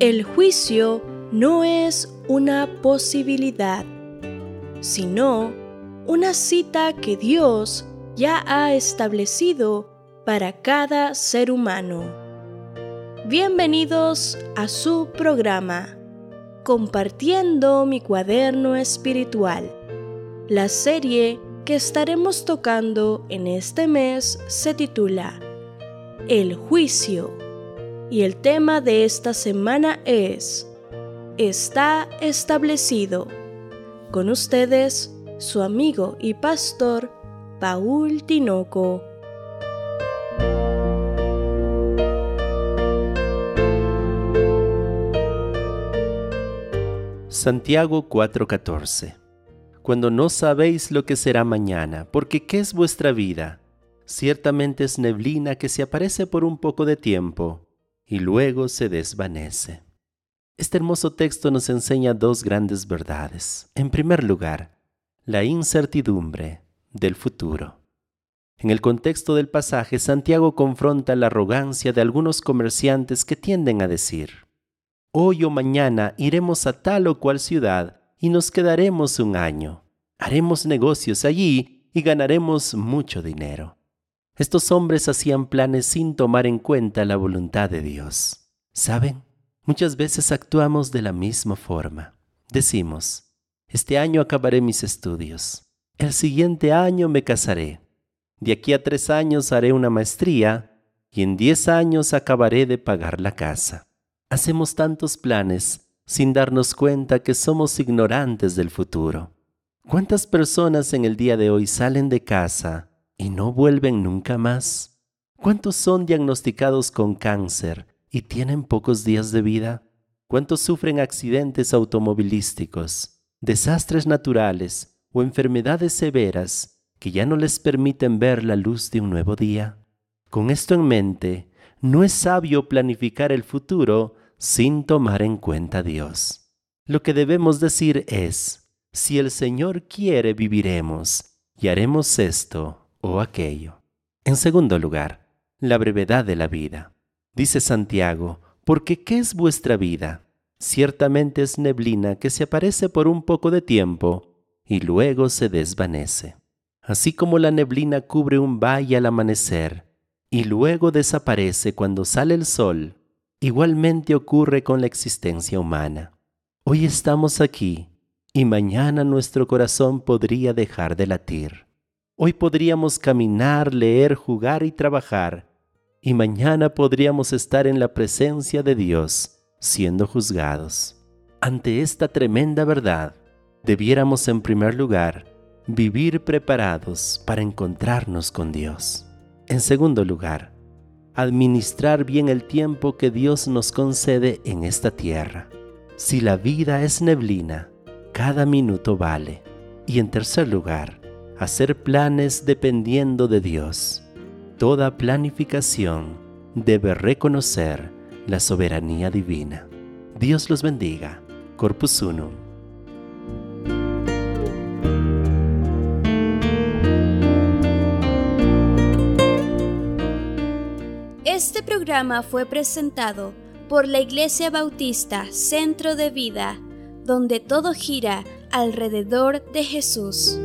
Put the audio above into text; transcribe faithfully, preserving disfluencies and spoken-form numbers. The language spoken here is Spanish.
El juicio no es una posibilidad, sino una cita que Dios ya ha establecido para cada ser humano. Bienvenidos a su programa, Compartiendo mi cuaderno espiritual. La serie que estaremos tocando en este mes se titula El juicio, y el tema de esta semana es Está establecido. Con ustedes, su amigo y pastor, Paul Tinoco. Santiago cuatro catorce. Cuando no sabéis lo que será mañana, porque ¿qué es vuestra vida? Ciertamente es neblina que se aparece por un poco de tiempo y luego se desvanece. Este hermoso texto nos enseña dos grandes verdades. En primer lugar, la incertidumbre del futuro. En el contexto del pasaje, Santiago confronta la arrogancia de algunos comerciantes que tienden a decir: hoy o mañana iremos a tal o cual ciudad y nos quedaremos un año. Haremos negocios allí y ganaremos mucho dinero. Estos hombres hacían planes sin tomar en cuenta la voluntad de Dios. ¿Saben? Muchas veces actuamos de la misma forma. Decimos: este año acabaré mis estudios. El siguiente año me casaré. De aquí a tres años haré una maestría y en diez años acabaré de pagar la casa. Hacemos tantos planes sin darnos cuenta que somos ignorantes del futuro. ¿Cuántas personas en el día de hoy salen de casa y no vuelven nunca más? ¿Cuántos son diagnosticados con cáncer y tienen pocos días de vida? ¿Cuántos sufren accidentes automovilísticos, desastres naturales o enfermedades severas que ya no les permiten ver la luz de un nuevo día? Con esto en mente, no es sabio planificar el futuro sin tomar en cuenta a Dios. Lo que debemos decir es: si el Señor quiere, viviremos y haremos esto o aquello. En segundo lugar, la brevedad de la vida. Dice Santiago: porque ¿qué es vuestra vida? Ciertamente es neblina que se aparece por un poco de tiempo y luego se desvanece. Así como la neblina cubre un valle al amanecer y luego desaparece cuando sale el sol, igualmente ocurre con la existencia humana. Hoy estamos aquí y mañana nuestro corazón podría dejar de latir. Hoy podríamos caminar, leer, jugar y trabajar, y mañana podríamos estar en la presencia de Dios, siendo juzgados. Ante esta tremenda verdad, debiéramos en primer lugar vivir preparados para encontrarnos con Dios. En segundo lugar, administrar bien el tiempo que Dios nos concede en esta tierra. Si la vida es neblina, cada minuto vale. Y en tercer lugar, hacer planes dependiendo de Dios. Toda planificación debe reconocer la soberanía divina. Dios los bendiga. Corpus Unum. Este programa fue presentado por la Iglesia Bautista Centro de Vida, donde todo gira alrededor de Jesús.